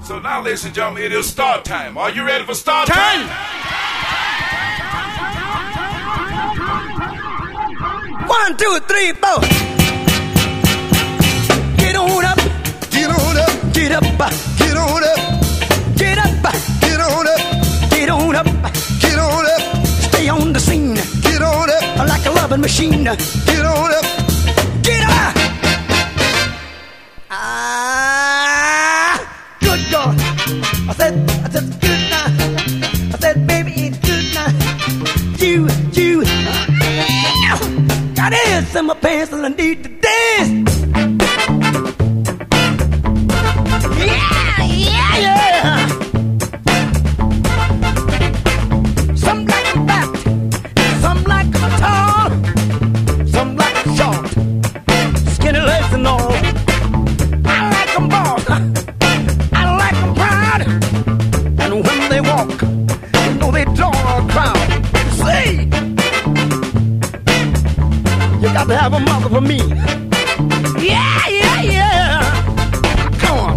So now, ladies and gentlemen, it is start time. Are you ready for start time? 1, 2, 3, 4. Get on up. Get on up. Get up. Get on up. Get up. Get on up. Get on up. Get on up. Stay on the scene. Get on up. Like a loving machine. Get on up. Get up. Good God. I said, good now. I said, baby, it's good now. You. Got ass in my pants and I need to dance. Yeah. Some like them fat, some like them tall, some like them short, skinny legs and all. I like them boss, I like them proud, and when they walk, you know they draw a crowd. See, you got to have a mother for me. Yeah. Come on.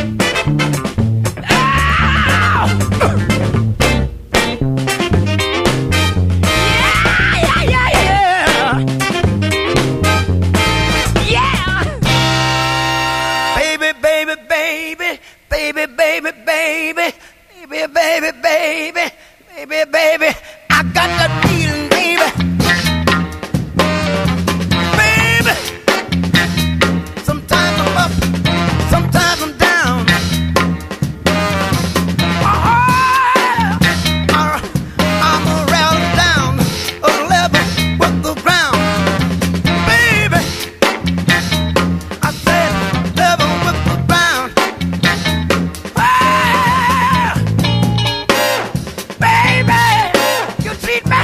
Baby, I got that feeling, baby. Baby, sometimes I'm up, sometimes I'm down. I'm around down a level with the ground. Baby, I said level with the ground. Baby, you treat me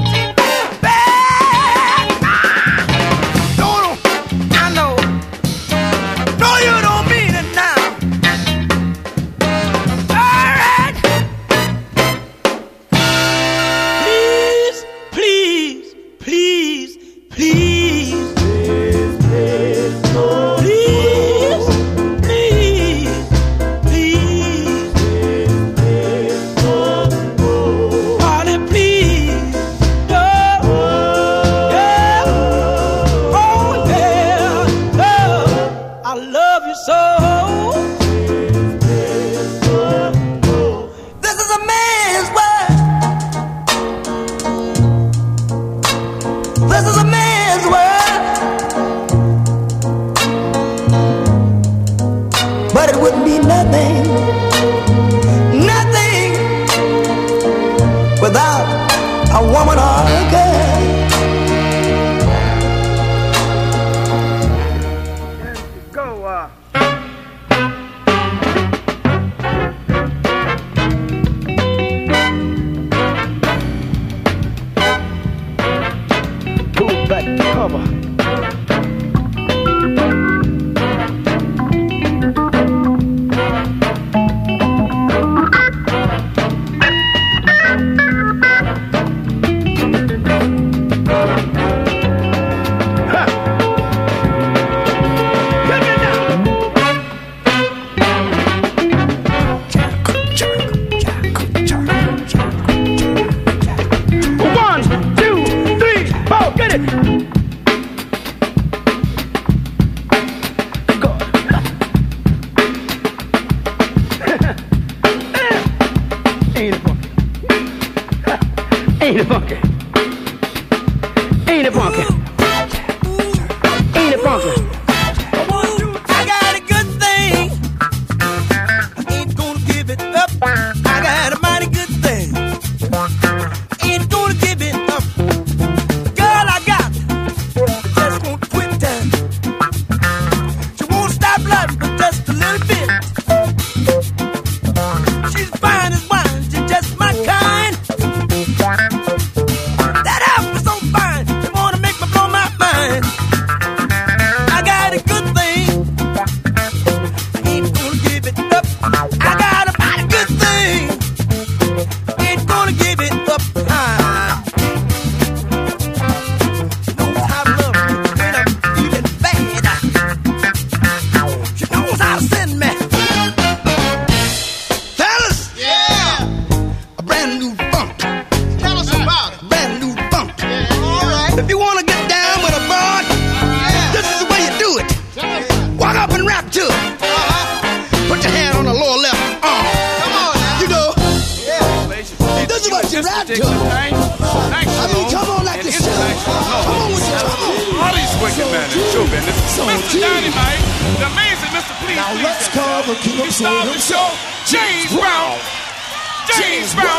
bad. No, I know. No, you don't mean it now. All right. Please. Honey, please. I love you so. This is a man's world. This is a man's world. But it wouldn't be nothing without a woman or a girl. Go, pull back the cover. Ain't it funky? Ain't it funky? Ain't it funky? I got a good thing. I ain't gonna give it up. I got a mighty good thing. Ain't gonna give it up. Girl, I got just won't quit time. She won't stop loving but just a little bit. She's fine as wine. She's just my kind. should I do? National, I mean, come on like and you should. international Come on with your come on. all these wicked men in show business. So Mr. G. Dynamite, the amazing Mr. Please. Now let's call the king of He soul started the show, himself. James Brown. James Brown.